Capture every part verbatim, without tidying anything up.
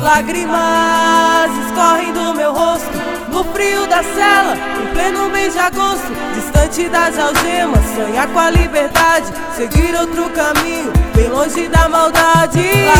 Lágrimas escorrem do meu rosto no frio da cela, em pleno mês de agosto, distante das algemas, sonhar com a liberdade, seguir outro caminho, bem longe da maldade.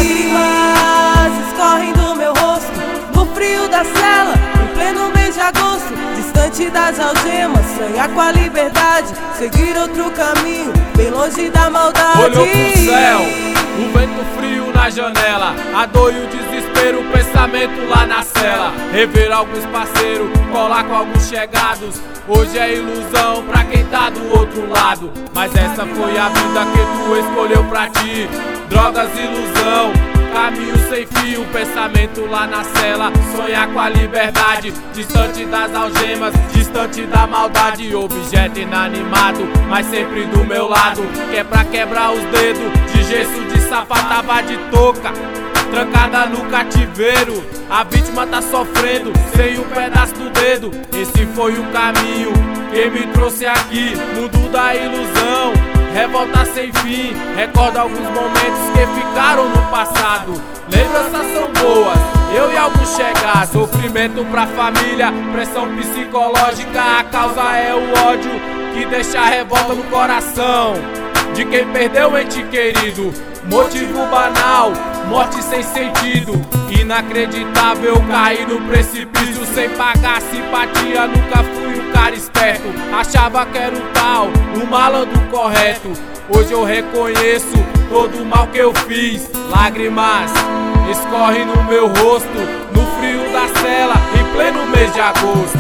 Lágrimas escorrem do meu rosto no frio da cela, em pleno mês de agosto, distante das algemas, sonhar com a liberdade, seguir outro caminho, bem longe da maldade. Olhou pro céu, o vento frio na janela, a dor e o desespero, o pensamento lá na cela. Rever alguns parceiros, colar com alguns chegados. Hoje é ilusão pra quem tá do outro lado, mas essa foi a vida que tu escolheu pra ti. Drogas, ilusão, caminho sem fio, pensamento lá na cela. Sonhar com a liberdade, distante das algemas, distante da maldade. Objeto inanimado, mas sempre do meu lado, que é pra quebrar os dedos, de gesso de sapatava de touca, trancada no cativeiro. A vítima tá sofrendo, sem um pedaço do dedo. Esse foi o caminho que me trouxe aqui, mundo da ilusão, revolta sem fim. Recordo alguns momentos que ficaram no passado, lembranças são boas, eu e alguns chegar. Sofrimento pra família, pressão psicológica, a causa é o ódio que deixa a revolta no coração de quem perdeu o ente querido. Motivo banal, morte sem sentido, inacreditável, cair no precipício sem pagar simpatia. Nunca fui um cara esperto, achava que era o tal, o malandro correto. Hoje eu reconheço todo o mal que eu fiz. Lágrimas escorrem no meu rosto no frio da cela, em pleno mês de agosto.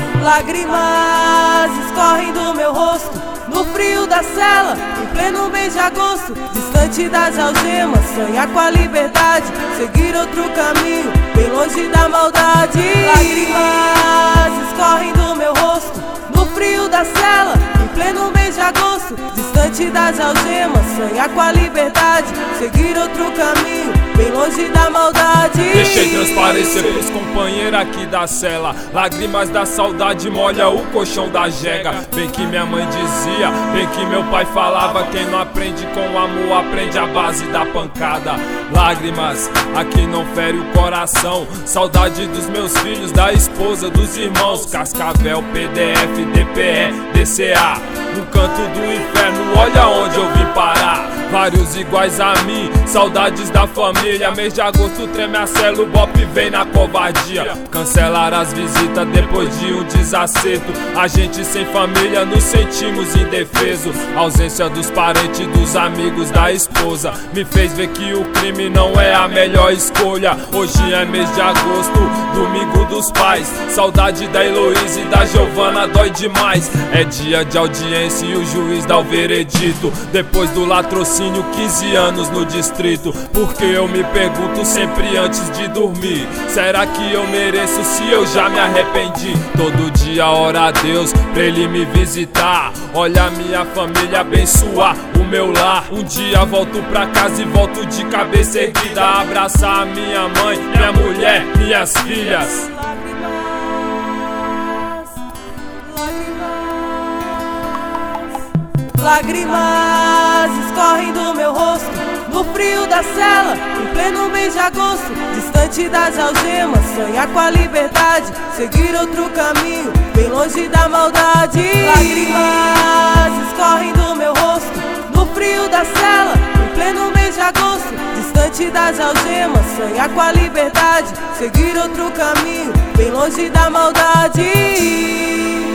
Lágrimas escorrem do meu rosto no frio da cela, em pleno mês de agosto, distante das algemas, sonhar com a liberdade, seguir outro caminho, bem longe da maldade. Lágrimas escorrem do meu rosto no frio da cela, em pleno mês de agosto, distante das algemas, sonhar com a liberdade, seguir outro caminho, bem longe da maldade. Deixei transparecer pros companheiros aqui da cela. Lágrimas da saudade molha o colchão da jega. Bem que minha mãe dizia, bem que meu pai falava, quem não aprende com amor aprende a base da pancada. Lágrimas aqui não fere o coração, saudade dos meus filhos, da esposa, dos irmãos. Cascavel, P D F, D P E, D C A, no canto do inferno, olha onde eu vim parar. Vários iguais a mim, saudades da família. Mês de agosto treme a cela, o bop vem na covardia. Cancelar as visitas depois de um desacerto. A gente sem família nos sentimos indefesos. Ausência dos parentes, dos amigos, da esposa me fez ver que o crime não é a melhor escolha. Hoje é mês de agosto, domingo dos pais. Saudade da Heloísa e da Giovana dói demais. É dia de audiência e o juiz dá o veredito. Depois do latrocínio, quinze anos no distrito. Porque eu me pergunto sempre antes de dormir, será que eu mereço se eu já me arrependi? Todo dia ora a Deus pra ele me visitar, olha minha família abençoar o meu lar. Um dia volto pra casa e volto de cabeça erguida, abraçar a minha mãe, minha mulher, minhas filhas. Lágrimas escorrem do meu rosto no frio da cela, em pleno mês de agosto, distante das algemas, sonhar com a liberdade, seguir outro caminho, bem longe da maldade. Lágrimas escorrem do meu rosto no frio da cela, em pleno mês de agosto, distante das algemas, sonhar com a liberdade, seguir outro caminho, bem longe da maldade.